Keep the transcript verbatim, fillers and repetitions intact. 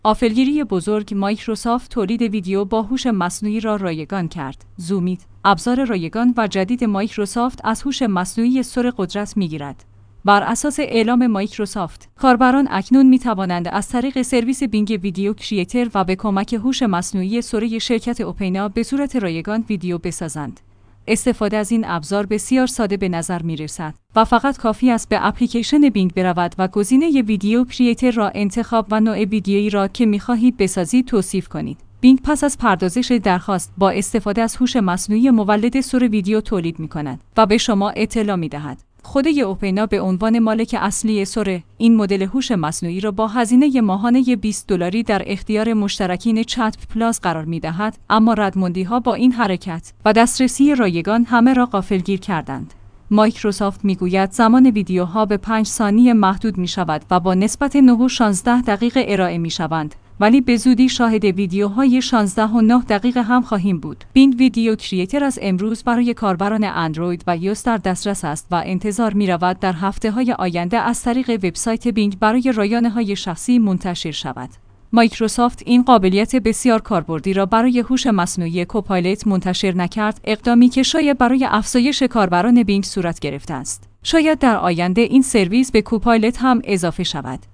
غافلگیری بزرگ. مایکروسافت تولید ویدیو با هوش مصنوعی را رایگان کرد. زومیت، ابزار رایگان و جدید مایکروسافت از هوش مصنوعی سر قدرت می‌گیرد. بر اساس اعلام مایکروسافت، کاربران اکنون می توانند از طریق سرویس بینگ ویدیو کریئتر و به کمک هوش مصنوعی سره شرکت اوپینا به صورت رایگان ویدیو بسازند. استفاده از این ابزار بسیار ساده به نظر می رسد و فقط کافی است به اپلیکیشن بینگ برود و گزینه ویدیو کریئتر را انتخاب و نوع ویدیویی را که می خواهید بسازید توصیف کنید. بینگ پس از پردازش درخواست با استفاده از هوش مصنوعی مولد سر ویدیو تولید می کند و به شما اطلاع می دهد. خود اوپینا به عنوان مالک اصلی سر این مدل هوش مصنوعی را با هزینه ماهانه بیست دلاری در اختیار مشترکین چت پلاس قرار می‌دهد، اما ردماندی‌ها با این حرکت و دسترسی رایگان همه را غافلگیر کردند. مایکروسافت میگوید زمان ویدیوها به پنج ثانیه محدود می‌شود و با نسبت نه و شانزده دقیقه ارائه می‌شوند. ولی به زودی شاهد ویدیوهای شانزده و نه دقیقه هم خواهیم بود. بینگ ویدیو کریئتر از امروز برای کاربران اندروید و iOS در دسترس است و انتظار می‌رود در هفته‌های آینده از طریق وبسایت بینگ برای رایانه‌های شخصی منتشر شود. مایکروسافت این قابلیت بسیار کاربردی را برای هوش مصنوعی کوپایلوت منتشر نکرد، اقدامی که شاید برای افزایش کاربران بینگ صورت گرفته است. شاید در آینده این سرویس به کوپایلوت هم اضافه شود.